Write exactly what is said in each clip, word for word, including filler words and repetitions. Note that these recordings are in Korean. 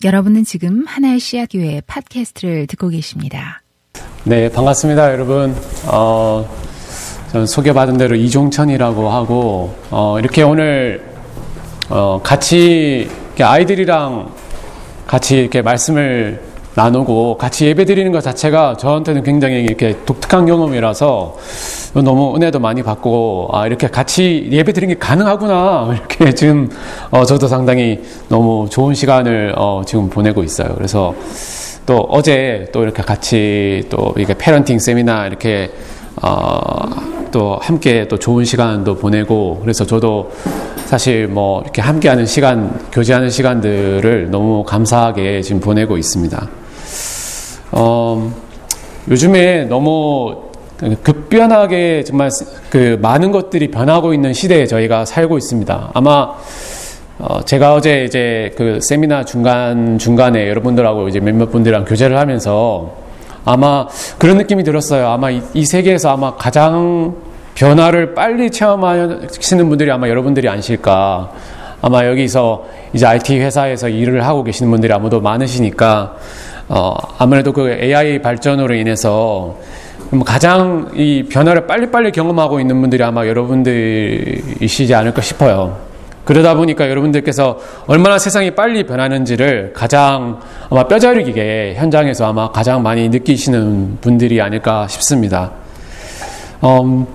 여러분은 지금 하나의 씨앗 교회 팟캐스트를 듣고 계십니다. 네, 반갑습니다, 여러분. 어, 저는 소개받은 대로 이종천이라고 하고, 어, 이렇게 오늘, 어, 같이, 이렇게 아이들이랑 같이 이렇게 말씀을 나누고 같이 예배 드리는 것 자체가 저한테는 굉장히 이렇게 독특한 경험이라서 너무 은혜도 많이 받고, 아, 이렇게 같이 예배 드리는 게 가능하구나. 이렇게 지금, 어, 저도 상당히 너무 좋은 시간을, 어, 지금 보내고 있어요. 그래서 또 어제 또 이렇게 같이 또 이게 패런팅 세미나 이렇게, 어, 또 함께 또 좋은 시간도 보내고, 그래서 저도 사실 뭐 이렇게 함께하는 시간, 교제하는 시간들을 너무 감사하게 지금 보내고 있습니다. 어, 요즘에 너무 급변하게 정말 그 많은 것들이 변하고 있는 시대에 저희가 살고 있습니다. 아마 어 제가 어제 이제 그 세미나 중간 중간에 여러분들하고 이제 몇몇 분들이랑 교제를 하면서 아마 그런 느낌이 들었어요. 아마 이, 이 세계에서 아마 가장 변화를 빨리 체험하시는 분들이 아마 여러분들이 아니실까. 아마 여기서 이제 아이티 회사에서 일을 하고 계시는 분들이 아무도 많으시니까 어 아무래도 그 에이아이 발전으로 인해서 가장 이 변화를 빨리빨리 경험하고 있는 분들이 아마 여러분들이시지 않을까 싶어요. 그러다 보니까 여러분들께서 얼마나 세상이 빨리 변하는지를 가장 아마 뼈저리게 현장에서 아마 가장 많이 느끼시는 분들이 아닐까 싶습니다. 음,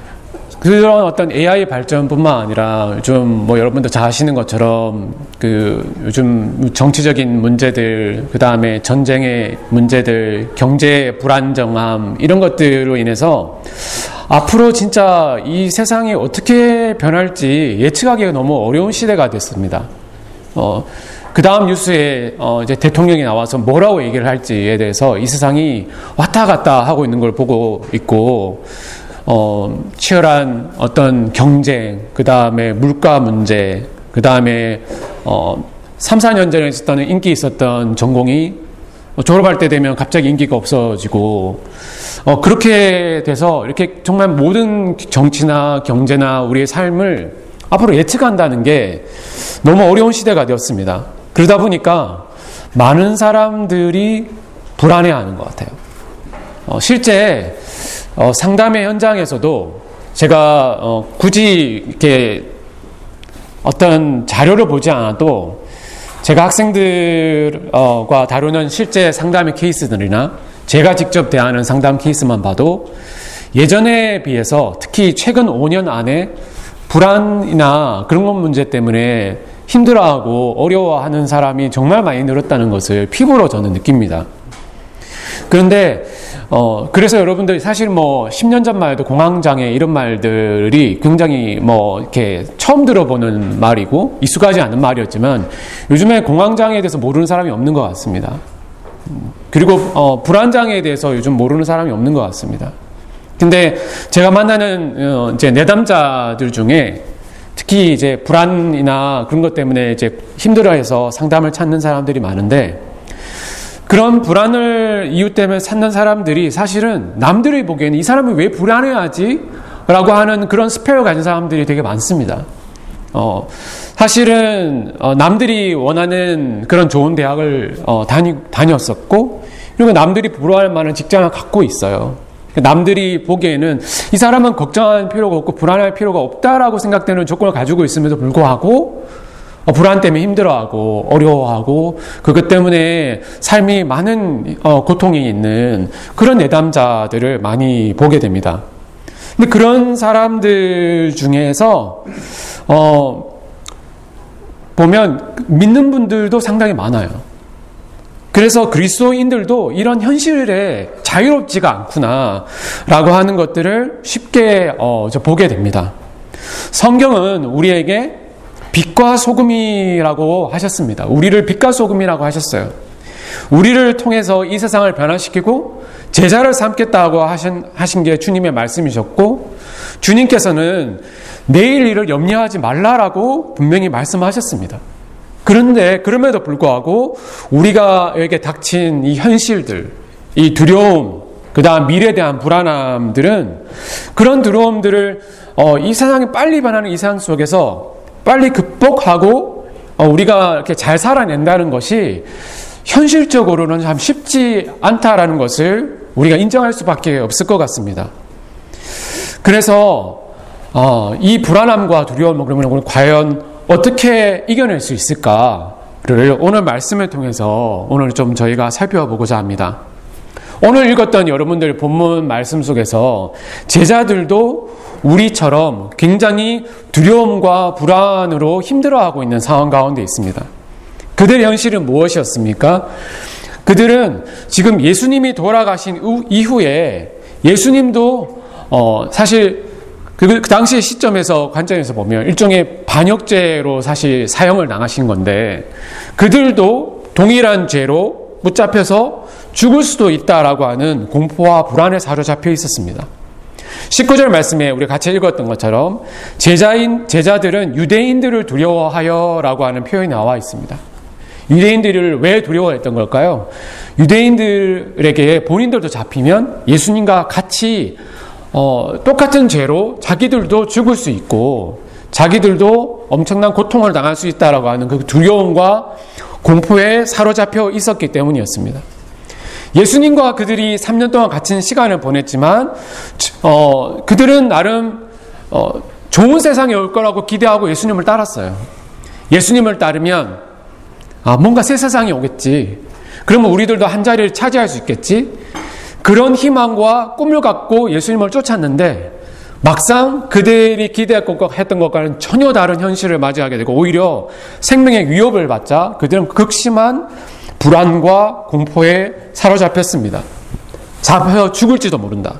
그런 어떤 에이아이 발전뿐만 아니라 요즘 뭐 여러분들 잘 아시는 것처럼 그 요즘 정치적인 문제들, 그 다음에 전쟁의 문제들, 경제의 불안정함 이런 것들로 인해서 앞으로 진짜 이 세상이 어떻게 변할지 예측하기가 너무 어려운 시대가 됐습니다. 어, 그 다음 뉴스에 어, 이제 대통령이 나와서 뭐라고 얘기를 할지에 대해서 이 세상이 왔다 갔다 하고 있는 걸 보고 있고, 어, 치열한 어떤 경쟁, 그 다음에 물가 문제, 그 다음에, 어, 삼, 사 년 전에 있었던 인기 있었던 전공이 졸업할 때 되면 갑자기 인기가 없어지고, 어, 그렇게 돼서 이렇게 정말 모든 정치나 경제나 우리의 삶을 앞으로 예측한다는 게 너무 어려운 시대가 되었습니다. 그러다 보니까 많은 사람들이 불안해하는 것 같아요. 어, 실제, 어, 상담의 현장에서도 제가 어, 굳이 이렇게 어떤 자료를 보지 않아도 제가 학생들과 다루는 실제 상담의 케이스들이나 제가 직접 대하는 상담 케이스만 봐도 예전에 비해서 특히 최근 오 년 안에 불안이나 그런 것 문제 때문에 힘들어하고 어려워하는 사람이 정말 많이 늘었다는 것을 피부로 저는 느낍니다. 그런데 어 그래서 여러분들이 사실 뭐 십 년 전만 해도 공황장애 이런 말들이 굉장히 뭐 이렇게 처음 들어보는 말이고 익숙하지 않은 말이었지만 요즘에 공황장애에 대해서 모르는 사람이 없는 것 같습니다. 그리고 어 불안장애에 대해서 요즘 모르는 사람이 없는 것 같습니다. 근데 제가 만나는 어 이제 내담자들 중에 특히 이제 불안이나 그런 것 때문에 이제 힘들어해서 상담을 찾는 사람들이 많은데, 그런 불안을 이유 때문에 찾는 사람들이 사실은 남들이 보기에는 이 사람이 왜 불안해하지? 라고 하는 그런 스페어 가진 사람들이 되게 많습니다. 어, 사실은 어, 남들이 원하는 그런 좋은 대학을 어, 다니, 다녔었고, 그리고 남들이 부러워할 만한 직장을 갖고 있어요. 남들이 보기에는 이 사람은 걱정할 필요가 없고 불안할 필요가 없다라고 생각되는 조건을 가지고 있음에도 불구하고 어, 불안 때문에 힘들어하고 어려워하고 그것 때문에 삶이 많은 어, 고통이 있는 그런 내담자들을 많이 보게 됩니다. 근데 그런 사람들 중에서 어, 보면 믿는 분들도 상당히 많아요. 그래서 그리스도인들도 이런 현실에 자유롭지가 않구나 라고 하는 것들을 쉽게 어, 보게 됩니다. 성경은 우리에게 빛과 소금이라고 하셨습니다. 우리를 빛과 소금이라고 하셨어요. 우리를 통해서 이 세상을 변화시키고 제자를 삼겠다고 하신, 하신 게 주님의 말씀이셨고, 주님께서는 내일 일을 염려하지 말라라고 분명히 말씀하셨습니다. 그런데 그럼에도 불구하고 우리가에게 닥친 이 현실들, 이 두려움, 그 다음 미래에 대한 불안함들은 그런 두려움들을 어, 이 세상이 빨리 변하는 이 세상 속에서 빨리 극복하고 우리가 이렇게 잘 살아낸다는 것이 현실적으로는 참 쉽지 않다라는 것을 우리가 인정할 수밖에 없을 것 같습니다. 그래서 어, 이 불안함과 두려움을 그러면 우리 과연 어떻게 이겨낼 수 있을까를 오늘 말씀을 통해서 오늘 좀 저희가 살펴보고자 합니다. 오늘 읽었던 여러분들 본문 말씀 속에서 제자들도 우리처럼 굉장히 두려움과 불안으로 힘들어하고 있는 상황 가운데 있습니다. 그들의 현실은 무엇이었습니까? 그들은 지금 예수님이 돌아가신 이후에 예수님도 어 사실 그, 그 당시의 시점에서 관점에서 보면 일종의 반역죄로 사실 사형을 당하신 건데 그들도 동일한 죄로 붙잡혀서 죽을 수도 있다라고 하는 공포와 불안에 사로잡혀 있었습니다. 십구 절 말씀에 우리 같이 읽었던 것처럼 제자인, 제자들은 유대인들을 두려워하여 라고 하는 표현이 나와 있습니다. 유대인들을 왜 두려워했던 걸까요? 유대인들에게 본인들도 잡히면 예수님과 같이 어, 똑같은 죄로 자기들도 죽을 수 있고 자기들도 엄청난 고통을 당할 수 있다라고 하는 그 두려움과 공포에 사로잡혀 있었기 때문이었습니다. 예수님과 그들이 삼 년 동안 같은 시간을 보냈지만 어, 그들은 나름 어, 좋은 세상이 올 거라고 기대하고 예수님을 따랐어요. 예수님을 따르면 아, 뭔가 새 세상이 오겠지. 그러면 우리들도 한 자리를 차지할 수 있겠지. 그런 희망과 꿈을 갖고 예수님을 쫓았는데 막상 그들이 기대했던 것과는 전혀 다른 현실을 맞이하게 되고 오히려 생명의 위협을 받자 그들은 극심한 불안과 공포에 사로잡혔습니다. 잡혀 죽을지도 모른다.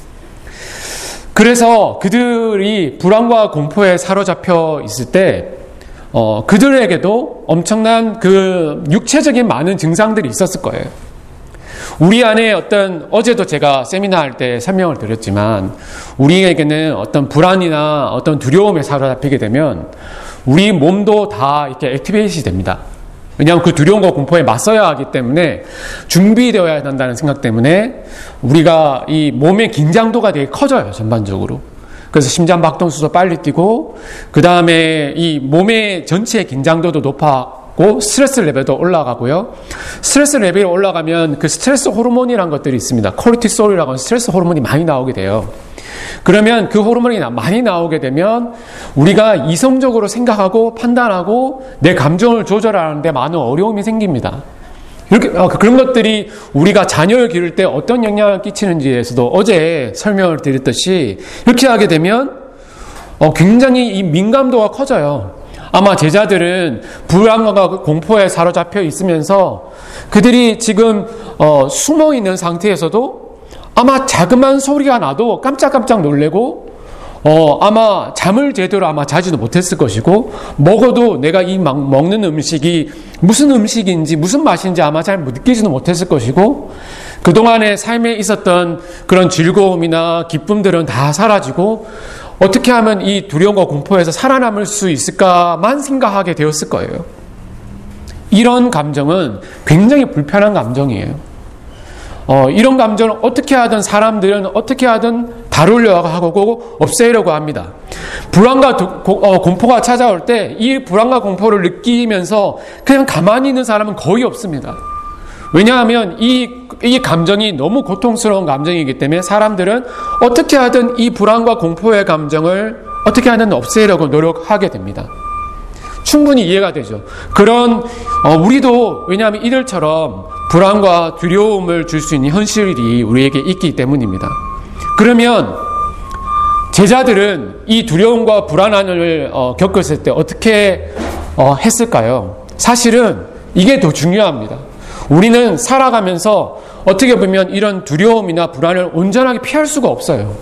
그래서 그들이 불안과 공포에 사로잡혀 있을 때 어, 그들에게도 엄청난 그 육체적인 많은 증상들이 있었을 거예요. 우리 안에 어떤, 어제도 제가 세미나 할 때 설명을 드렸지만, 우리에게는 어떤 불안이나 어떤 두려움에 사로잡히게 되면, 우리 몸도 다 이렇게 액티베이션이 됩니다. 왜냐하면 그 두려움과 공포에 맞서야 하기 때문에, 준비되어야 한다는 생각 때문에, 우리가 이 몸의 긴장도가 되게 커져요, 전반적으로. 그래서 심장 박동수도 빨리 뛰고, 그 다음에 이 몸의 전체의 긴장도도 높아, 스트레스 레벨도 올라가고요. 스트레스 레벨이 올라가면 그 스트레스 호르몬이라는 것들이 있습니다. 코르티솔이라고 하는 스트레스 호르몬이 많이 나오게 돼요. 그러면 그 호르몬이 많이 나오게 되면 우리가 이성적으로 생각하고 판단하고 내 감정을 조절하는데 많은 어려움이 생깁니다. 이렇게 어, 그런 것들이 우리가 자녀를 기를 때 어떤 영향을 끼치는지에서도 어제 설명을 드렸듯이 이렇게 하게 되면 어, 굉장히 이 민감도가 커져요. 아마 제자들은 불안과 공포에 사로잡혀 있으면서 그들이 지금 어, 숨어 있는 상태에서도 아마 자그마한 소리가 나도 깜짝깜짝 놀래고 어, 아마 잠을 제대로 아마 자지도 못했을 것이고 먹어도 내가 이 막 먹는 음식이 무슨 음식인지 무슨 맛인지 아마 잘 느끼지도 못했을 것이고 그동안의 삶에 있었던 그런 즐거움이나 기쁨들은 다 사라지고 어떻게 하면 이 두려움과 공포에서 살아남을 수 있을까만 생각하게 되었을 거예요. 이런 감정은 굉장히 불편한 감정이에요. 어, 이런 감정을 어떻게 하든 사람들은 어떻게 하든 다루려고 하고 없애려고 합니다. 불안과 두, 고, 어, 공포가 찾아올 때 이 불안과 공포를 느끼면서 그냥 가만히 있는 사람은 거의 없습니다. 왜냐하면 이, 이 감정이 너무 고통스러운 감정이기 때문에 사람들은 어떻게 하든 이 불안과 공포의 감정을 어떻게 하든 없애려고 노력하게 됩니다. 충분히 이해가 되죠. 그런 어, 우리도 왜냐하면 이들처럼 불안과 두려움을 줄 수 있는 현실이 우리에게 있기 때문입니다. 그러면 제자들은 이 두려움과 불안을 어, 겪었을 때 어떻게 어, 했을까요? 사실은 이게 더 중요합니다. 우리는 살아가면서 어떻게 보면 이런 두려움이나 불안을 온전하게 피할 수가 없어요.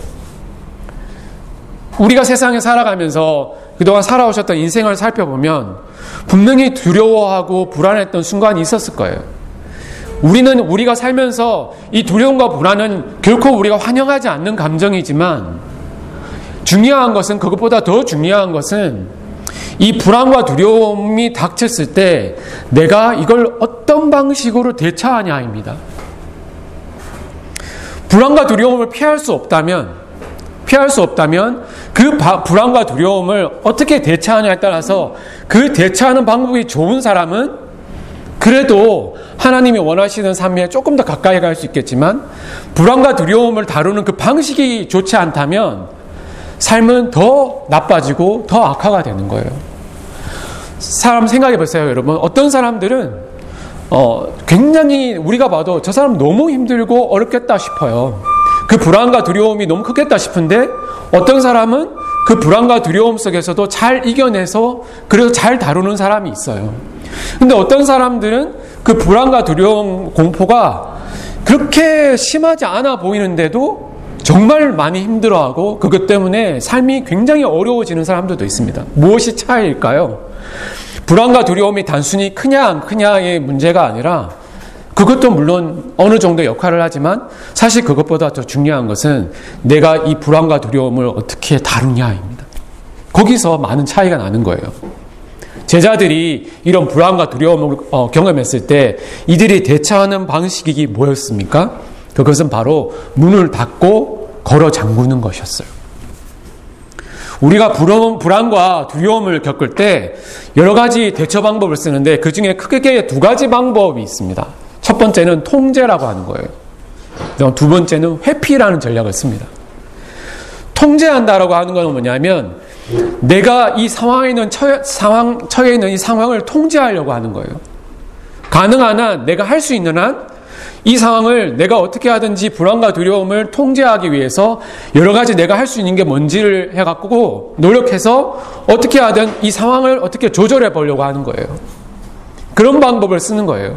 우리가 세상에 살아가면서 그동안 살아오셨던 인생을 살펴보면 분명히 두려워하고 불안했던 순간이 있었을 거예요. 우리는 우리가 살면서 이 두려움과 불안은 결코 우리가 환영하지 않는 감정이지만 중요한 것은 그것보다 더 중요한 것은 이 불안과 두려움이 닥쳤을 때 내가 이걸 어떤 방식으로 대처하냐입니다. 불안과 두려움을 피할 수 없다면 피할 수 없다면 그 바, 불안과 두려움을 어떻게 대처하냐에 따라서 그 대처하는 방법이 좋은 사람은 그래도 하나님이 원하시는 삶에 조금 더 가까이 갈 수 있겠지만 불안과 두려움을 다루는 그 방식이 좋지 않다면 삶은 더 나빠지고 더 악화가 되는 거예요. 사람 생각해 보세요, 여러분. 어떤 사람들은 어, 굉장히 우리가 봐도 저 사람 너무 힘들고 어렵겠다 싶어요. 그 불안과 두려움이 너무 크겠다 싶은데 어떤 사람은 그 불안과 두려움 속에서도 잘 이겨내서 그래서 잘 다루는 사람이 있어요. 근데 어떤 사람들은 그 불안과 두려움, 공포가 그렇게 심하지 않아 보이는데도 정말 많이 힘들어하고 그것 때문에 삶이 굉장히 어려워지는 사람들도 있습니다. 무엇이 차이일까요? 불안과 두려움이 단순히 크냐 안 크냐의 문제가 아니라 그것도 물론 어느 정도 역할을 하지만 사실 그것보다 더 중요한 것은 내가 이 불안과 두려움을 어떻게 다루냐입니다. 거기서 많은 차이가 나는 거예요. 제자들이 이런 불안과 두려움을 어, 경험했을 때 이들이 대처하는 방식이 뭐였습니까? 그것은 바로 문을 닫고 걸어 잠그는 것이었어요. 우리가 불안, 불안과 두려움을 겪을 때 여러 가지 대처 방법을 쓰는데 그 중에 크게 두 가지 방법이 있습니다. 첫 번째는 통제라고 하는 거예요. 두 번째는 회피라는 전략을 습니다. 통제한다라고 하는 건 뭐냐면 내가 이 상황에 있는 처해, 상황, 처해 있는 이 상황을 통제하려고 하는 거예요. 가능한 한 내가 할 수 있는 한 이 상황을 내가 어떻게 하든지 불안과 두려움을 통제하기 위해서 여러 가지 내가 할 수 있는 게 뭔지를 해갖고 노력해서 어떻게 하든 이 상황을 어떻게 조절해 보려고 하는 거예요. 그런 방법을 쓰는 거예요.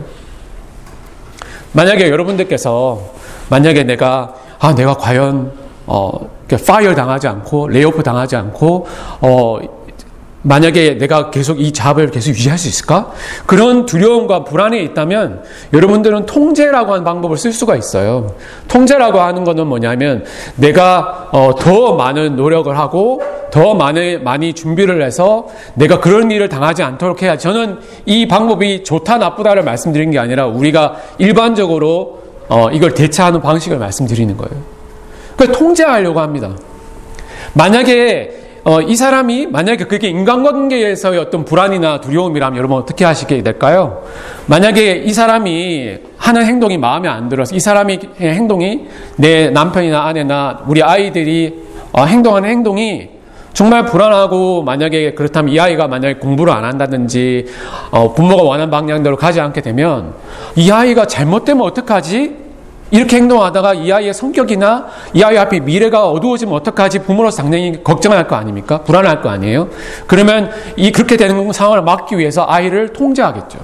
만약에 여러분들께서 만약에 내가 아 내가 과연 어 파이어 당하지 않고 레이오프 당하지 않고 어 만약에 내가 계속 이 잡을 계속 유지할 수 있을까? 그런 두려움과 불안이 있다면 여러분들은 통제라고 하는 방법을 쓸 수가 있어요. 통제라고 하는 것은 뭐냐면 내가 어, 더 많은 노력을 하고 더 많이, 많이 준비를 해서 내가 그런 일을 당하지 않도록 해야. 저는 이 방법이 좋다 나쁘다를 말씀드린 게 아니라 우리가 일반적으로 어, 이걸 대처하는 방식을 말씀드리는 거예요. 그래서 통제하려고 합니다. 만약에 어, 이 사람이 만약에 그게 인간관계에서의 어떤 불안이나 두려움이라면 여러분 어떻게 하시게 될까요? 만약에 이 사람이 하는 행동이 마음에 안 들어서 이 사람의 행동이 내 남편이나 아내나 우리 아이들이 어, 행동하는 행동이 정말 불안하고 만약에 그렇다면 이 아이가 만약에 공부를 안 한다든지 어, 부모가 원하는 방향대로 가지 않게 되면 이 아이가 잘못되면 어떡하지? 이렇게 행동하다가 이 아이의 성격이나 이 아이 앞에 미래가 어두워지면 어떡하지? 부모로서 당연히 걱정할 거 아닙니까? 불안할 거 아니에요? 그러면 이 그렇게 되는 상황을 막기 위해서 아이를 통제하겠죠.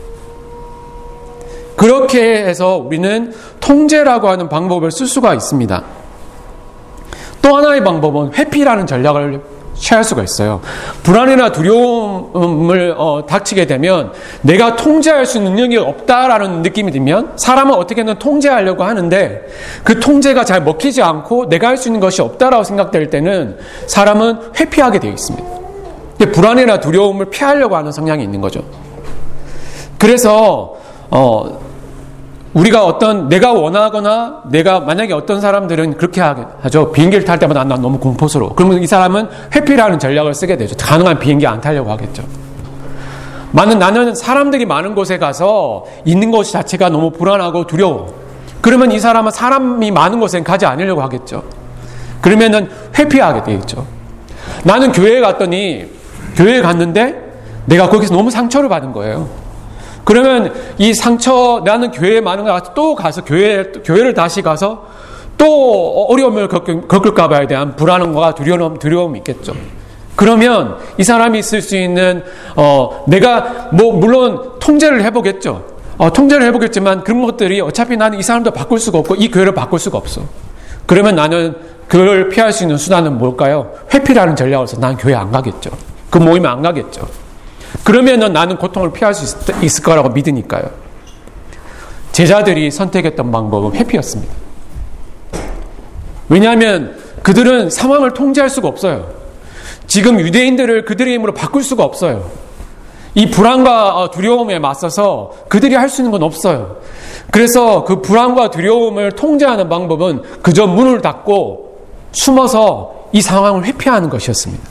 그렇게 해서 우리는 통제라고 하는 방법을 쓸 수가 있습니다. 또 하나의 방법은 회피라는 전략을 취할 수가 있어요. 불안이나 두려움을 어, 닥치게 되면 내가 통제할 수 있는 능력이 없다라는 느낌이 들면 사람은 어떻게든 통제하려고 하는데 그 통제가 잘 먹히지 않고 내가 할 수 있는 것이 없다라고 생각될 때는 사람은 회피하게 되어 있습니다. 불안이나 두려움을 피하려고 하는 성향이 있는 거죠. 그래서 어, 우리가 어떤 내가 원하거나 내가 만약에 어떤 사람들은 그렇게 하죠. 비행기를 탈 때마다 난 너무 공포스러워. 그러면 이 사람은 회피라는 전략을 쓰게 되죠. 가능한 비행기 안 타려고 하겠죠. 나는 나는 사람들이 많은 곳에 가서 있는 것 자체가 너무 불안하고 두려워. 그러면 이 사람은 사람이 많은 곳에 가지 않으려고 하겠죠. 그러면은 회피하게 되겠죠. 나는 교회에 갔더니 교회에 갔는데 내가 거기서 너무 상처를 받은 거예요. 그러면 이 상처, 나는 교회에 많은 거 가서 또 가서 교회, 교회를 다시 가서 또 어려움을 겪, 겪을까 봐에 대한 불안함과 두려움, 두려움이 있겠죠. 그러면 이 사람이 있을 수 있는, 어, 내가 뭐, 물론 통제를 해보겠죠. 어, 통제를 해보겠지만 그런 것들이 어차피 나는 이 사람도 바꿀 수가 없고 이 교회를 바꿀 수가 없어. 그러면 나는 그걸 피할 수 있는 수단은 뭘까요? 회피라는 전략을 써서 난 교회 안 가겠죠. 그 모임에 안 가겠죠. 그러면은 나는 고통을 피할 수 있, 있을 거라고 믿으니까요. 제자들이 선택했던 방법은 회피였습니다. 왜냐하면 그들은 상황을 통제할 수가 없어요. 지금 유대인들을 그들의 힘으로 바꿀 수가 없어요. 이 불안과 두려움에 맞서서 그들이 할 수 있는 건 없어요. 그래서 그 불안과 두려움을 통제하는 방법은 그저 문을 닫고 숨어서 이 상황을 회피하는 것이었습니다.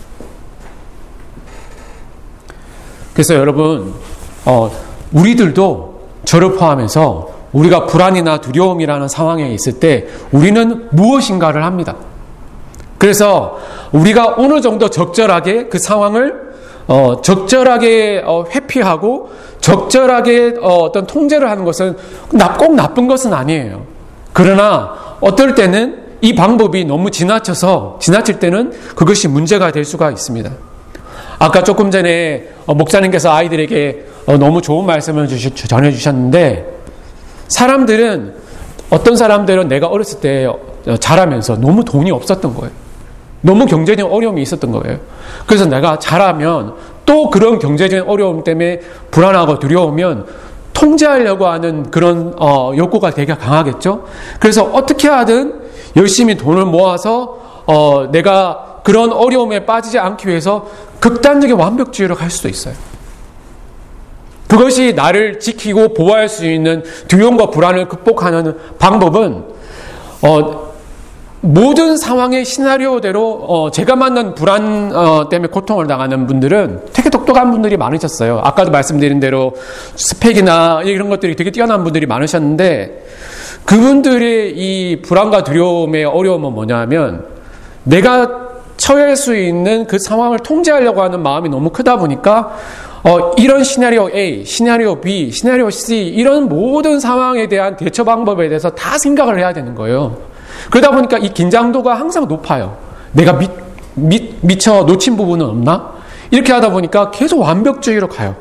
그래서 여러분, 어, 우리들도 저를 포함해서 우리가 불안이나 두려움이라는 상황에 있을 때 우리는 무엇인가를 합니다. 그래서 우리가 어느 정도 적절하게 그 상황을 어, 적절하게 어, 회피하고 적절하게 어, 어떤 통제를 하는 것은 꼭 나쁜 것은 아니에요. 그러나 어떨 때는 이 방법이 너무 지나쳐서 지나칠 때는 그것이 문제가 될 수가 있습니다. 아까 조금 전에 어, 목사님께서 아이들에게 어, 너무 좋은 말씀을 주시, 전해주셨는데, 사람들은 어떤 사람들은 내가 어렸을 때 어, 자라면서 너무 돈이 없었던 거예요. 너무 경제적인 어려움이 있었던 거예요. 그래서 내가 자라면 또 그런 경제적인 어려움 때문에 불안하고 두려우면 통제하려고 하는 그런 어, 욕구가 되게 강하겠죠. 그래서 어떻게 하든 열심히 돈을 모아서 어, 내가 그런 어려움에 빠지지 않기 위해서 극단적인 완벽주의로 갈 수도 있어요. 그것이 나를 지키고 보호할 수 있는 두려움과 불안을 극복하는 방법은 어, 모든 상황의 시나리오대로 어, 제가 만난 불안 어, 때문에 고통을 당하는 분들은 되게 똑똑한 분들이 많으셨어요. 아까도 말씀드린 대로 스펙이나 이런 것들이 되게 뛰어난 분들이 많으셨는데, 그분들의 이 불안과 두려움의 어려움은 뭐냐면 내가 처할 수 있는 그 상황을 통제하려고 하는 마음이 너무 크다 보니까 어, 이런 시나리오 A, 시나리오 B, 시나리오 C, 이런 모든 상황에 대한 대처 방법에 대해서 다 생각을 해야 되는 거예요. 그러다 보니까 이 긴장도가 항상 높아요. 내가 미, 미, 미처 놓친 부분은 없나? 이렇게 하다 보니까 계속 완벽주의로 가요.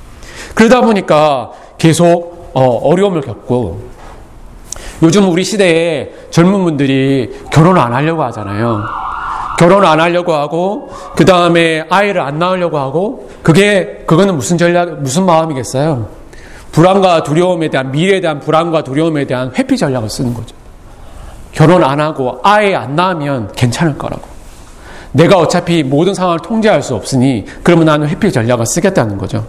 그러다 보니까 계속 어, 어려움을 겪고, 요즘 우리 시대에 젊은 분들이 결혼을 안 하려고 하잖아요. 결혼 안 하려고 하고, 그 다음에 아이를 안 낳으려고 하고, 그게, 그거는 무슨 전략, 무슨 마음이겠어요? 불안과 두려움에 대한, 미래에 대한 불안과 두려움에 대한 회피 전략을 쓰는 거죠. 결혼 안 하고 아이 안 낳으면 괜찮을 거라고. 내가 어차피 모든 상황을 통제할 수 없으니, 그러면 나는 회피 전략을 쓰겠다는 거죠.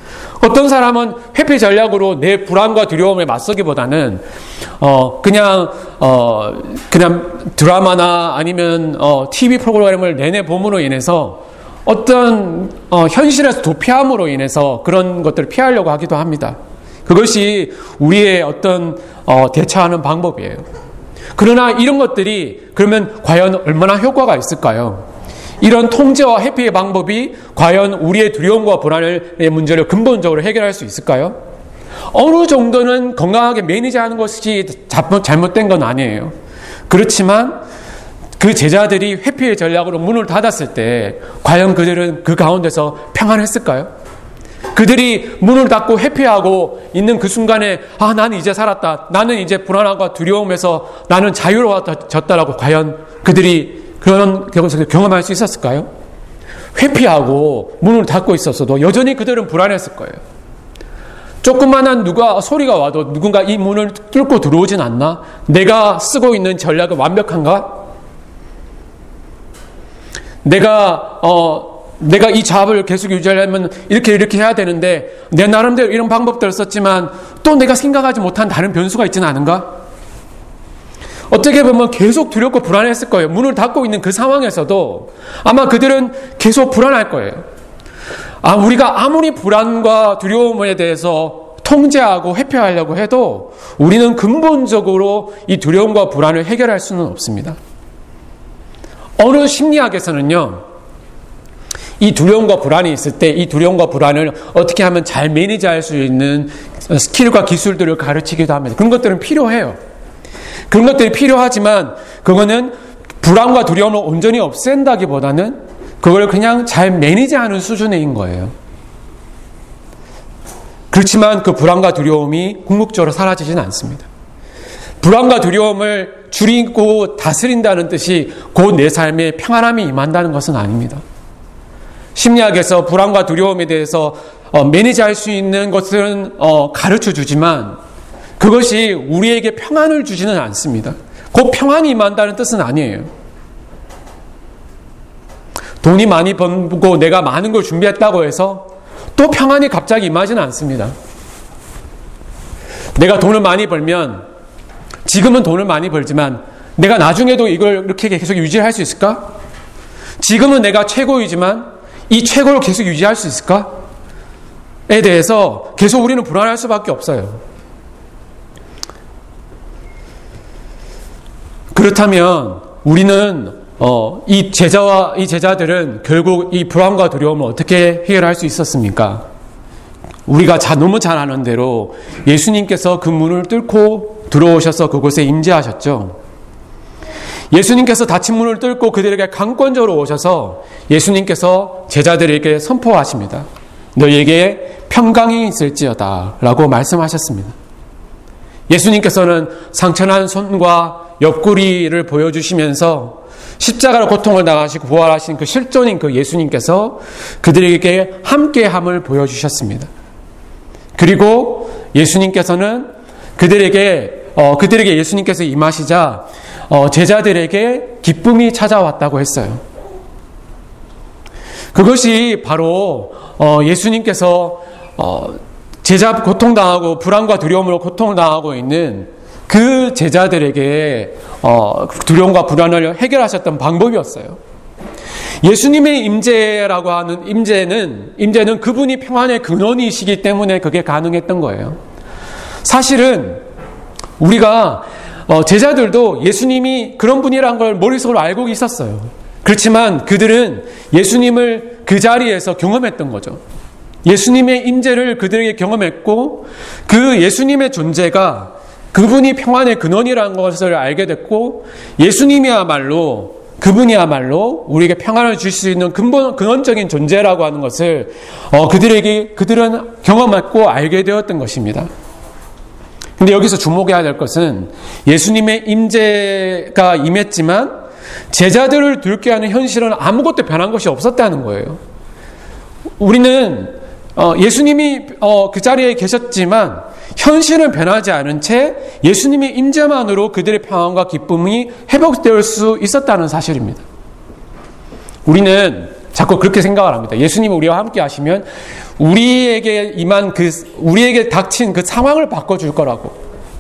어떤 사람은 회피 전략으로 내 불안과 두려움에 맞서기보다는 어 그냥 어 그냥 드라마나 아니면 어 티비 프로그램을 내내 봄으로 인해서 어떤 어 현실에서 도피함으로 인해서 그런 것들을 피하려고 하기도 합니다. 그것이 우리의 어떤 어 대처하는 방법이에요. 그러나 이런 것들이 그러면 과연 얼마나 효과가 있을까요? 이런 통제와 회피의 방법이 과연 우리의 두려움과 불안의 문제를 근본적으로 해결할 수 있을까요? 어느 정도는 건강하게 매니지하는 것이 잘못된 건 아니에요. 그렇지만 그 제자들이 회피의 전략으로 문을 닫았을 때 과연 그들은 그 가운데서 평안했을까요? 그들이 문을 닫고 회피하고 있는 그 순간에 아, 나는 이제 살았다. 나는 이제 불안함과 두려움에서 나는 자유로워졌다라고 과연 그들이 그런 것을 경험할 수 있었을까요? 회피하고 문을 닫고 있었어도 여전히 그들은 불안했을 거예요. 조그만한 누가 소리가 와도 누군가 이 문을 뚫고 들어오진 않나? 내가 쓰고 있는 전략은 완벽한가? 내가 어 내가 이 잡을 계속 유지하려면 이렇게 이렇게 해야 되는데 내 나름대로 이런 방법들을 썼지만 또 내가 생각하지 못한 다른 변수가 있지는 않은가? 어떻게 보면 계속 두렵고 불안했을 거예요. 문을 닫고 있는 그 상황에서도 아마 그들은 계속 불안할 거예요. 아, 우리가 아무리 불안과 두려움에 대해서 통제하고 회피하려고 해도 우리는 근본적으로 이 두려움과 불안을 해결할 수는 없습니다. 어느 심리학에서는요, 이 두려움과 불안이 있을 때 이 두려움과 불안을 어떻게 하면 잘 매니지할 수 있는 스킬과 기술들을 가르치기도 합니다. 그런 것들은 필요해요. 그런 것들이 필요하지만 그거는 불안과 두려움을 온전히 없앤다기보다는 그걸 그냥 잘 매니지하는 수준인 거예요. 그렇지만 그 불안과 두려움이 궁극적으로 사라지지는 않습니다. 불안과 두려움을 줄이고 다스린다는 뜻이 곧 내 삶에 평안함이 임한다는 것은 아닙니다. 심리학에서 불안과 두려움에 대해서 어, 매니지할 수 있는 것은 어, 가르쳐 주지만 그것이 우리에게 평안을 주지는 않습니다. 곧 평안이 임한다는 뜻은 아니에요. 돈이 많이 벌고 내가 많은 걸 준비했다고 해서 또 평안이 갑자기 임하지는 않습니다. 내가 돈을 많이 벌면 지금은 돈을 많이 벌지만 내가 나중에도 이걸 이렇게 계속 유지할 수 있을까? 지금은 내가 최고이지만 이 최고를 계속 유지할 수 있을까? 에 대해서 계속 우리는 불안할 수밖에 없어요. 그렇다면 우리는 어, 이 제자와 이 제자들은 결국 이 불안과 두려움을 어떻게 해결할 수 있었습니까? 우리가 자, 너무 잘 아는 대로 예수님께서 그 문을 뚫고 들어오셔서 그곳에 임재하셨죠. 예수님께서 닫힌 문을 뚫고 그들에게 강권적으로 오셔서 예수님께서 제자들에게 선포하십니다. 너희에게 평강이 있을지어다 라고 말씀하셨습니다. 예수님께서는 상처난 손과 옆구리를 보여주시면서 십자가로 고통을 당하시고 부활하신 그 실존인 그 예수님께서 그들에게 함께함을 보여주셨습니다. 그리고 예수님께서는 그들에게 어, 그들에게 예수님께서 임하시자 어, 제자들에게 기쁨이 찾아왔다고 했어요. 그것이 바로 어, 예수님께서 어, 제자 고통당하고 불안과 두려움으로 고통을 당하고 있는 그 제자들에게 어, 두려움과 불안을 해결하셨던 방법이었어요. 예수님의 임재라고 하는 임재는 임재는 그분이 평안의 근원이시기 때문에 그게 가능했던 거예요. 사실은 우리가 어, 제자들도 예수님이 그런 분이란 걸 머릿속으로 알고 있었어요. 그렇지만 그들은 예수님을 그 자리에서 경험했던 거죠. 예수님의 임재를 그들에게 경험했고 그 예수님의 존재가 그분이 평안의 근원이라는 것을 알게 됐고 예수님이야말로 그분이야말로 우리에게 평안을 줄 수 있는 근본, 근원적인 존재라고 하는 것을 어, 그들에게 그들은 경험했고 알게 되었던 것입니다. 근데 여기서 주목해야 될 것은 예수님의 임재가 임했지만 제자들을 둘게 하는 현실은 아무것도 변한 것이 없었다는 거예요. 우리는 어, 예수님이 어, 그 자리에 계셨지만 현실은 변하지 않은 채 예수님의 임재만으로 그들의 평안과 기쁨이 회복될 수 있었다는 사실입니다. 우리는 자꾸 그렇게 생각을 합니다. 예수님이 우리와 함께 하시면 우리에게 임한 그 우리에게 닥친 그 상황을 바꿔줄 거라고.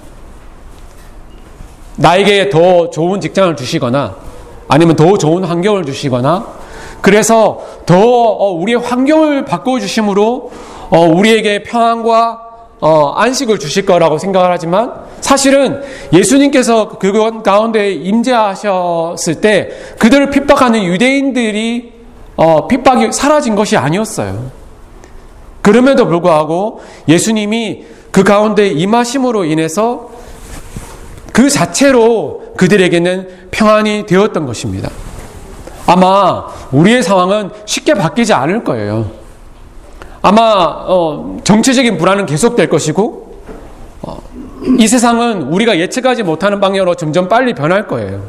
나에게 더 좋은 직장을 주시거나 아니면 더 좋은 환경을 주시거나 그래서 더 우리의 환경을 바꿔주심으로 우리에게 평안과 안식을 주실 거라고 생각을 하지만 사실은 예수님께서 그것 가운데 임재하셨을 때 그들을 핍박하는 유대인들이 핍박이 사라진 것이 아니었어요. 그럼에도 불구하고 예수님이 그 가운데 임하심으로 인해서 그 자체로 그들에게는 평안이 되었던 것입니다. 아마 우리의 상황은 쉽게 바뀌지 않을 거예요. 아마 어, 정치적인 불안은 계속될 것이고 어, 이 세상은 우리가 예측하지 못하는 방향으로 점점 빨리 변할 거예요.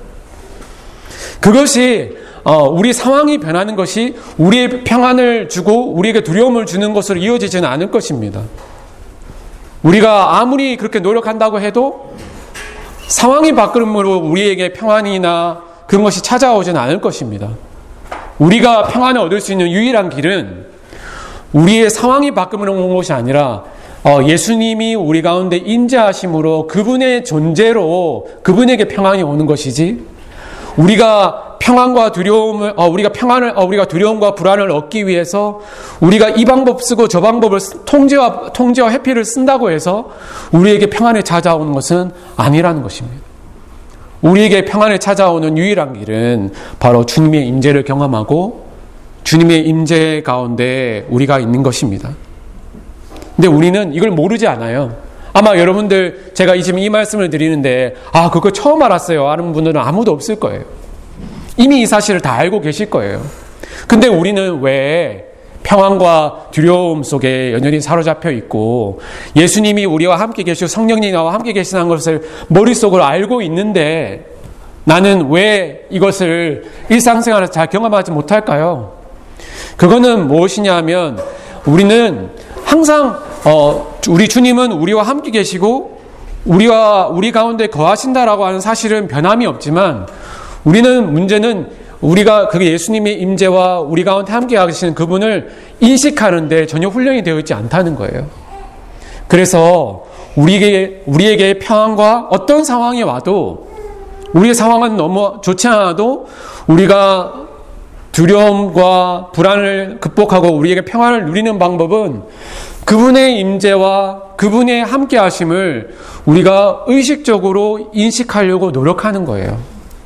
그것이 어, 우리 상황이 변하는 것이 우리의 평안을 주고 우리에게 두려움을 주는 것으로 이어지지는 않을 것입니다. 우리가 아무리 그렇게 노력한다고 해도 상황이 바꿈으로 우리에게 평안이나 그런 것이 찾아오지는 않을 것입니다. 우리가 평안을 얻을 수 있는 유일한 길은 우리의 상황이 바꿈으로 온 것이 아니라 어, 예수님이 우리 가운데 임재하심으로 그분의 존재로 그분에게 평안이 오는 것이지 우리가 평안과 두려움을 어, 우리가 평안을 어, 우리가 두려움과 불안을 얻기 위해서 우리가 이 방법 쓰고 저 방법을 통제와 통제와 회피를 쓴다고 해서 우리에게 평안이 찾아오는 것은 아니라는 것입니다. 우리에게 평안을 찾아오는 유일한 길은 바로 주님의 임재를 경험하고 주님의 임재 가운데 우리가 있는 것입니다. 근데 우리는 이걸 모르지 않아요. 아마 여러분들 제가 지금 이 말씀을 드리는데 아 그거 처음 알았어요 하는 분들은 아무도 없을 거예요. 이미 이 사실을 다 알고 계실 거예요. 근데 우리는 왜 평안과 두려움 속에 여전히 사로잡혀 있고 예수님이 우리와 함께 계시고 성령님이 나와 함께 계시다는 것을 머릿속으로 알고 있는데 나는 왜 이것을 일상생활에서 잘 경험하지 못할까요? 그거는 무엇이냐 하면 우리는 항상 어, 우리 주님은 우리와 함께 계시고 우리와 우리 가운데 거하신다라고 하는 사실은 변함이 없지만 우리는 문제는 우리가 그게 예수님의 임재와 우리 가운데 함께 하시는 그분을 인식하는데 전혀 훈련이 되어 있지 않다는 거예요. 그래서 우리에게, 우리에게 평안과 어떤 상황이 와도 우리의 상황은 너무 좋지 않아도 우리가 두려움과 불안을 극복하고 우리에게 평안을 누리는 방법은 그분의 임재와 그분의 함께 하심을 우리가 의식적으로 인식하려고 노력하는 거예요.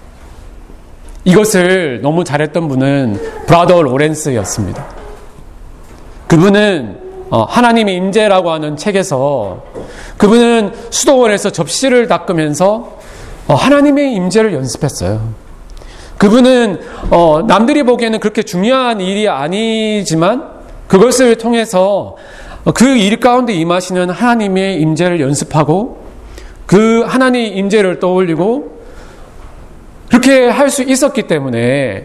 이것을 너무 잘했던 분은 브라더 로렌스였습니다. 그분은 하나님의 임재라고 하는 책에서 그분은 수도원에서 접시를 닦으면서 하나님의 임재를 연습했어요. 그분은 남들이 보기에는 그렇게 중요한 일이 아니지만 그것을 통해서 그 일 가운데 임하시는 하나님의 임재를 연습하고 그 하나님의 임재를 떠올리고 그렇게 할 수 있었기 때문에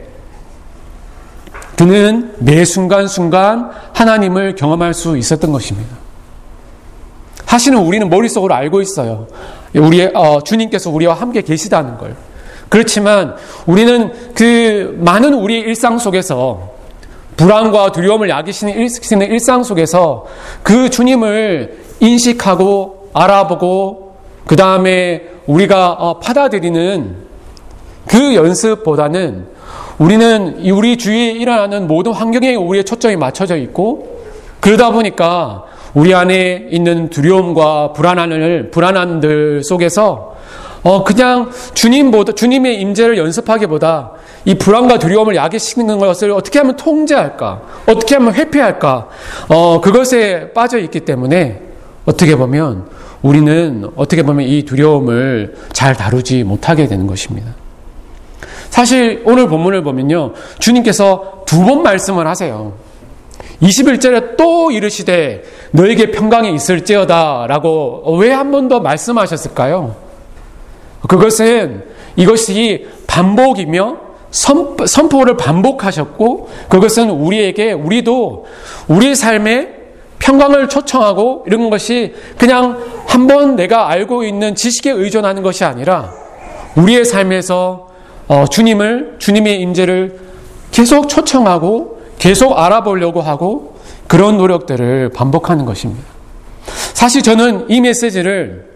그는 매 순간순간 하나님을 경험할 수 있었던 것입니다. 사실은 우리는 머릿속으로 알고 있어요. 우리 어, 주님께서 우리와 함께 계시다는 걸. 그렇지만 우리는 그 많은 우리의 일상 속에서 불안과 두려움을 야기시는 일상 속에서 그 주님을 인식하고 알아보고 그 다음에 우리가 받아들이는 그 연습보다는 우리는 우리 주위에 일어나는 모든 환경에 우리의 초점이 맞춰져 있고 그러다 보니까 우리 안에 있는 두려움과 불안함을, 불안함들 속에서 어, 그냥 주님보다, 주님의 임재를 연습하기보다 이 불안과 두려움을 야기시키는 것을 어떻게 하면 통제할까? 어떻게 하면 회피할까? 어, 그것에 빠져 있기 때문에 어떻게 보면 우리는 어떻게 보면 이 두려움을 잘 다루지 못하게 되는 것입니다. 사실 오늘 본문을 보면요. 주님께서 두 번 말씀을 하세요. 이십일 절에 또 이르시되 너에게 평강이 있을지어다 라고 왜 한 번 더 말씀하셨을까요? 그것은 이것이 반복이며 선포를 반복하셨고 그것은 우리에게 우리도 우리의 삶에 평강을 초청하고 이런 것이 그냥 한 번 내가 알고 있는 지식에 의존하는 것이 아니라 우리의 삶에서 어, 주님을 주님의 임재를 계속 초청하고 계속 알아보려고 하고 그런 노력들을 반복하는 것입니다. 사실 저는 이 메시지를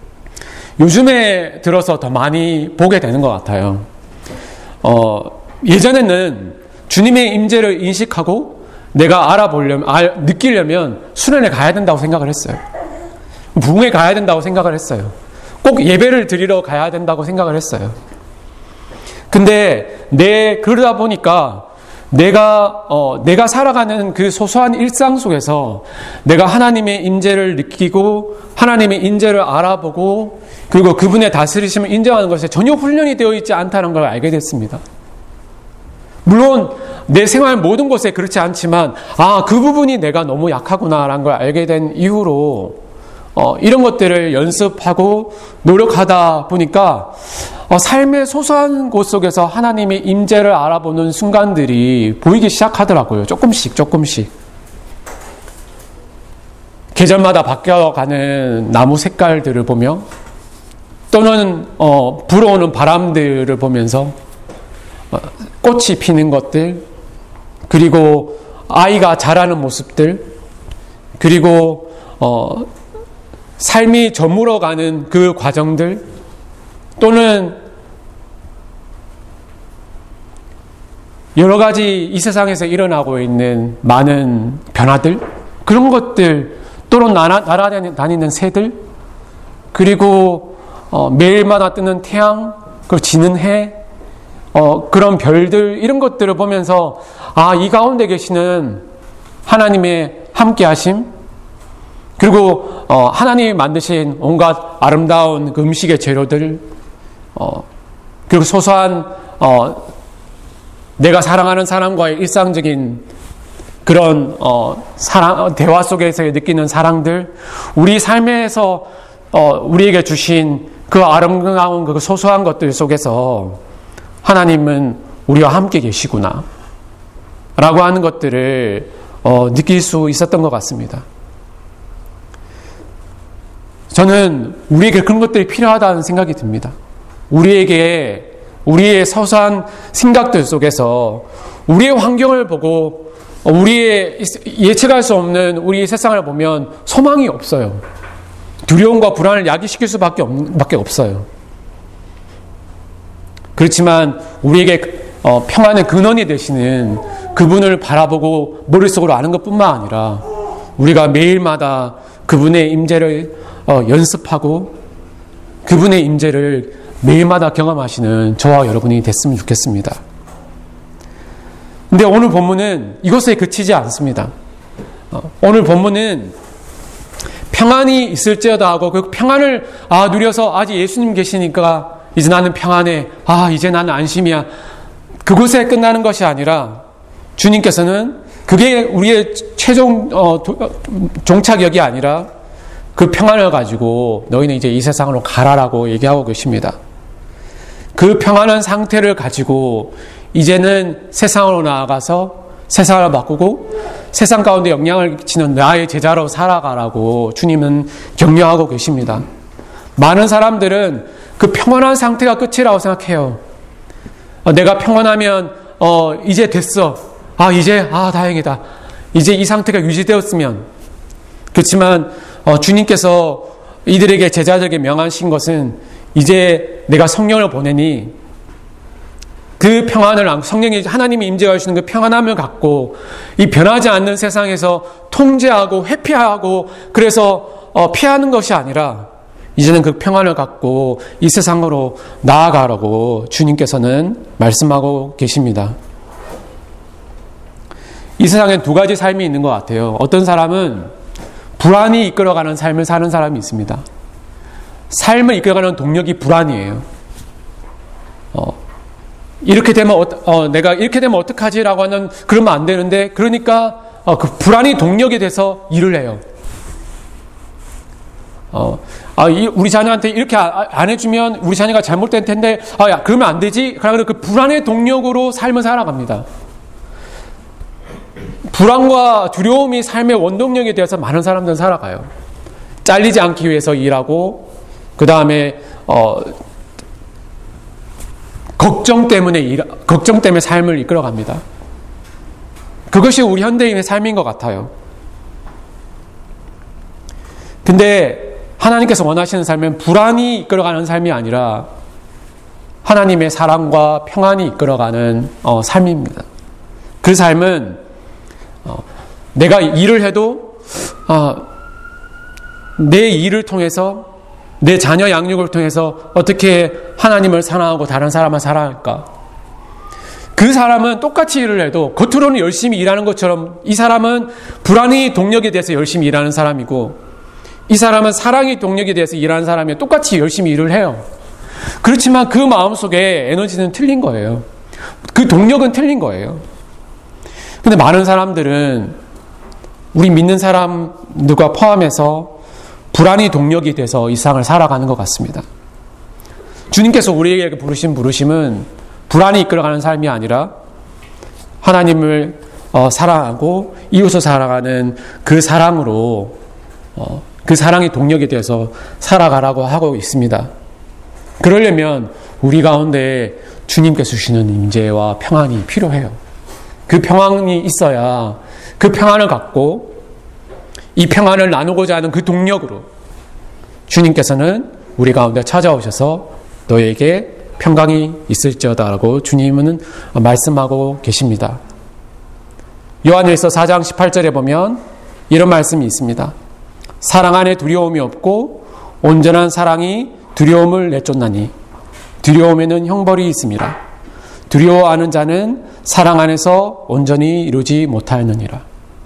요즘에 들어서 더 많이 보게 되는 것 같아요. 어, 예전에는 주님의 임재를 인식하고 내가 알아보려면, 알, 느끼려면 수련회 가야 된다고 생각을 했어요. 부흥회 가야 된다고 생각을 했어요. 꼭 예배를 드리러 가야 된다고 생각을 했어요. 근데 내 그러다 보니까 내가 어, 내가 살아가는 그 소소한 일상 속에서 내가 하나님의 임재를 느끼고 하나님의 임재를 알아보고 그리고 그분의 다스리심을 인정하는 것에 전혀 훈련이 되어 있지 않다는 걸 알게 됐습니다. 물론 내 생활 모든 곳에 그렇지 않지만 아, 그 부분이 내가 너무 약하구나라는 걸 알게 된 이후로 어, 이런 것들을 연습하고 노력하다 보니까 어, 삶의 소소한 곳 속에서 하나님의 임재를 알아보는 순간들이 보이기 시작하더라고요. 조금씩 조금씩. 계절마다 바뀌어가는 나무 색깔들을 보며 또는 어, 불어오는 바람들을 보면서 어, 꽃이 피는 것들 그리고 아이가 자라는 모습들 그리고 어, 삶이 저물어가는 그 과정들 또는 여러 가지 이 세상에서 일어나고 있는 많은 변화들 그런 것들 또는 날아다니는 새들 그리고 어, 매일마다 뜨는 태양 그리고 지는 해 어, 그런 별들 이런 것들을 보면서 아, 이 가운데 계시는 하나님의 함께하심 그리고 어, 하나님이 만드신 온갖 아름다운 그 음식의 재료들 어, 그리고 소소한 어, 내가 사랑하는 사람과의 일상적인 그런 어, 사랑 대화 속에서 느끼는 사랑들 우리 삶에서 어, 우리에게 주신 그 아름다운 그 소소한 것들 속에서 하나님은 우리와 함께 계시구나 라고 하는 것들을 어, 느낄 수 있었던 것 같습니다. 저는 우리에게 그런 것들이 필요하다는 생각이 듭니다. 우리에게 우리의 소소한 생각들 속에서 우리의 환경을 보고 우리의 예측할 수 없는 우리의 세상을 보면 소망이 없어요. 두려움과 불안을 야기시킬 수밖에 없, 밖에 없어요. 그렇지만 우리에게 어, 평안의 근원이 되시는 그분을 바라보고 머릿속으로 아는 것뿐만 아니라 우리가 매일마다 그분의 임재를 어, 연습하고 그분의 임재를 매일마다 경험하시는 저와 여러분이 됐으면 좋겠습니다. 근데 오늘 본문은 이것에 그치지 않습니다. 어, 오늘 본문은 평안이 있을지어다 하고 그 평안을 아, 누려서 아직 예수님 계시니까 이제 나는 평안해. 아, 이제 나는 안심이야. 그곳에 끝나는 것이 아니라 주님께서는 그게 우리의 최종 어, 도, 종착역이 아니라 그 평안을 가지고 너희는 이제 이 세상으로 가라라고 얘기하고 계십니다. 그 평안한 상태를 가지고 이제는 세상으로 나아가서 세상을 바꾸고 세상 가운데 영향을 끼치는 나의 제자로 살아가라고 주님은 격려하고 계십니다. 많은 사람들은 그 평안한 상태가 끝이라고 생각해요. 어, 내가 평안하면 어, 이제 됐어. 아, 이제 아, 다행이다. 이제 이 상태가 유지되었으면. 그렇지만 어, 주님께서 이들에게 제자들에게 명하신 것은 이제 내가 성령을 보내니 그 평안을, 성령이 하나님이 임재해 주시는 그 평안함을 갖고 이 변하지 않는 세상에서 통제하고 회피하고 그래서 어, 피하는 것이 아니라 이제는 그 평안을 갖고 이 세상으로 나아가라고 주님께서는 말씀하고 계십니다. 이 세상엔 두 가지 삶이 있는 것 같아요. 어떤 사람은 불안이 이끌어가는 삶을 사는 사람이 있습니다. 삶을 이끌어가는 동력이 불안이에요. 어, 이렇게 되면 어, 어, 내가 이렇게 되면 어떡하지라고 하는, 그러면 안 되는데, 그러니까 어, 그 불안이 동력이 돼서 일을 해요. 어, 아, 이, 우리 자녀한테 이렇게 아, 안 해주면 우리 자녀가 잘못된 텐데, 아, 야, 그러면 안 되지. 그러면 그 불안의 동력으로 삶을 살아갑니다. 불안과 두려움이 삶의 원동력이 되어서 많은 사람들은 살아가요. 잘리지 않기 위해서 일하고, 그 다음에 어, 걱정 때문에 일, 걱정 때문에 삶을 이끌어갑니다. 그것이 우리 현대인의 삶인 것 같아요. 근데 하나님께서 원하시는 삶은 불안이 이끌어가는 삶이 아니라 하나님의 사랑과 평안이 이끌어가는 어, 삶입니다. 그 삶은 어, 내가 일을 해도 어, 내 일을 통해서, 내 자녀 양육을 통해서 어떻게 하나님을 사랑하고 다른 사람을 사랑할까? 그 사람은 똑같이 일을 해도 겉으로는 열심히 일하는 것처럼 이 사람은 불안이 동력이 돼서 열심히 일하는 사람이고, 이 사람은 사랑이 동력이 돼서 일하는 사람이 똑같이 열심히 일을 해요. 그렇지만 그 마음속에 에너지는 틀린 거예요. 그 동력은 틀린 거예요. 근데 많은 사람들은 우리 믿는 사람들과 포함해서 불안이 동력이 돼서 이 세상을 살아가는 것 같습니다. 주님께서 우리에게 부르신 부르심은 불안이 이끌어가는 삶이 아니라 하나님을 어, 사랑하고 이웃을 사랑하는 그 사랑으로 어, 그 사랑이 동력이 돼서 살아가라고 하고 있습니다. 그러려면 우리 가운데 주님께서 주시는 임재와 평안이 필요해요. 그 평안이 있어야 그 평안을 갖고 이 평안을 나누고자 하는 그 동력으로 주님께서는 우리 가운데 찾아오셔서 너에게 평강이 있을지어다라고 주님은 말씀하고 계십니다. 요한일서 사 장 십팔 절에 보면 이런 말씀이 있습니다. 사랑 안에 두려움이 없고 온전한 사랑이 두려움을 내쫓나니 두려움에는 형벌이 있습니다. 두려워하는 자는 사랑 안에서 온전히 이루지 못하였느니라.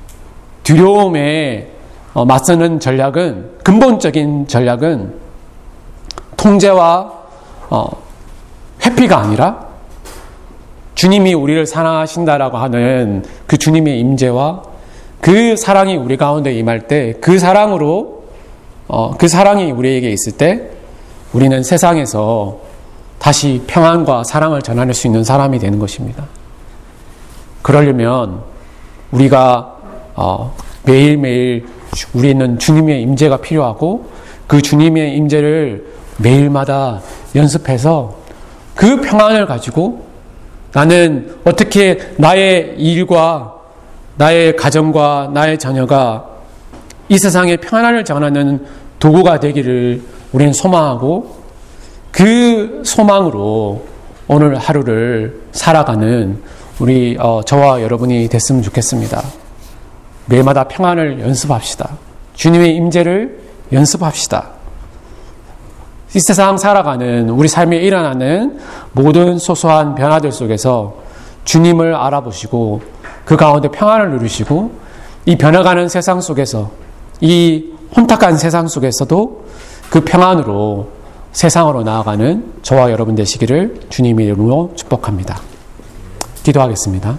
두려움에 맞서는 전략은, 근본적인 전략은 통제와 회피가 아니라 주님이 우리를 사랑하신다라고 하는 그 주님의 임재와 그 사랑이 우리 가운데 임할 때, 그 사랑으로 그 사랑이 우리에게 있을 때 우리는 세상에서 다시 평안과 사랑을 전할 수 있는 사람이 되는 것입니다. 그러려면 우리가 어, 매일매일 우리는 주님의 임재가 필요하고 그 주님의 임재를 매일마다 연습해서 그 평안을 가지고 나는 어떻게 나의 일과 나의 가정과 나의 자녀가 이 세상에 평안을 전하는 도구가 되기를 우리는 소망하고 그 소망으로 오늘 하루를 살아가는 우리 어, 저와 여러분이 됐으면 좋겠습니다. 매일마다 평안을 연습합시다. 주님의 임재를 연습합시다. 이 세상 살아가는 우리 삶에 일어나는 모든 소소한 변화들 속에서 주님을 알아보시고 그 가운데 평안을 누리시고 이 변해가는 세상 속에서 이 혼탁한 세상 속에서도 그 평안으로 세상으로 나아가는 저와 여러분 되시기를 주님의 이름으로 축복합니다. 기도하겠습니다.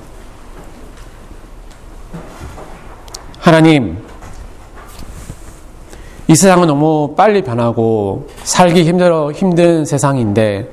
하나님, 이 세상은 너무 빨리 변하고 살기 힘들어 힘든 세상인데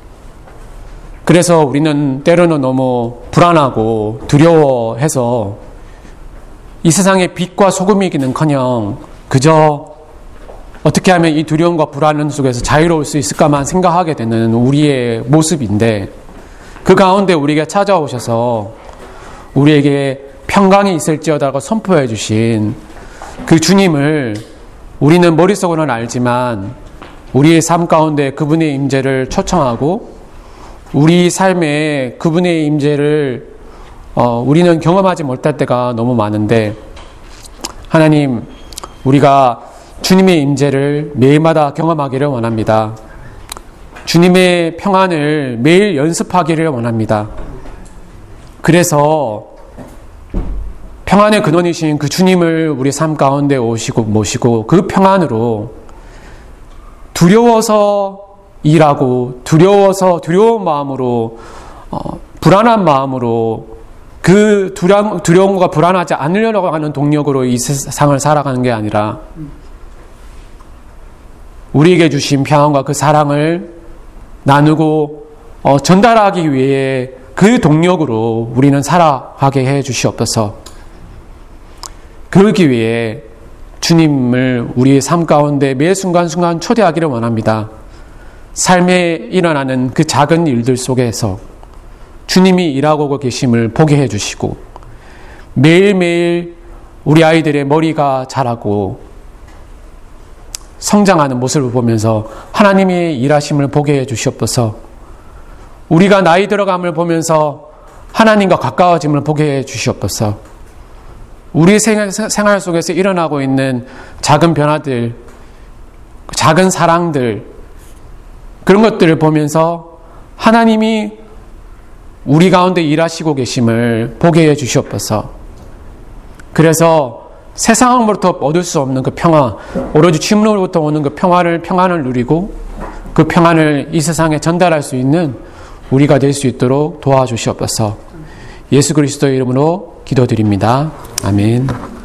그래서 우리는 때로는 너무 불안하고 두려워해서 이 세상의 빛과 소금이기는커녕 그저 어떻게 하면 이 두려움과 불안 속에서 자유로울 수 있을까만 생각하게 되는 우리의 모습인데 그 가운데 우리에게 찾아오셔서 우리에게 평강이 있을지어다가 선포해 주신 그 주님을 우리는 머릿속으로는 알지만 우리의 삶 가운데 그분의 임재를 초청하고 우리 삶에 그분의 임재를 어, 우리는 경험하지 못할 때가 너무 많은데 하나님, 우리가 주님의 임재를 매일마다 경험하기를 원합니다. 주님의 평안을 매일 연습하기를 원합니다. 그래서 평안의 근원이신 그 주님을 우리 삶 가운데 오시고 모시고 그 평안으로 두려워서 일하고 두려워서 두려운 마음으로 어, 불안한 마음으로 그 두려움, 두려움과 불안하지 않으려고 하는 동력으로 이 세상을 살아가는 게 아니라 우리에게 주신 평안과 그 사랑을 나누고 어, 전달하기 위해 그 동력으로 우리는 살아가게 해 주시옵소서. 그러기 위해 주님을 우리의 삶 가운데 매 순간순간 초대하기를 원합니다. 삶에 일어나는 그 작은 일들 속에서 주님이 일하고 계심을 보게 해주시고 매일매일 우리 아이들의 머리가 자라고 성장하는 모습을 보면서 하나님의 일하심을 보게 해주시옵소서. 우리가 나이 들어감을 보면서 하나님과 가까워짐을 보게 해주시옵소서. 우리 생활 속에서 일어나고 있는 작은 변화들, 작은 사랑들, 그런 것들을 보면서 하나님이 우리 가운데 일하시고 계심을 보게 해 주시옵소서. 그래서 세상으로부터 얻을 수 없는 그 평화, 오로지 주님으로부터 오는 그 평화를, 평안을 누리고 그 평안을 이 세상에 전달할 수 있는 우리가 될 수 있도록 도와주시옵소서. 예수 그리스도의 이름으로 기도드립니다. 아멘.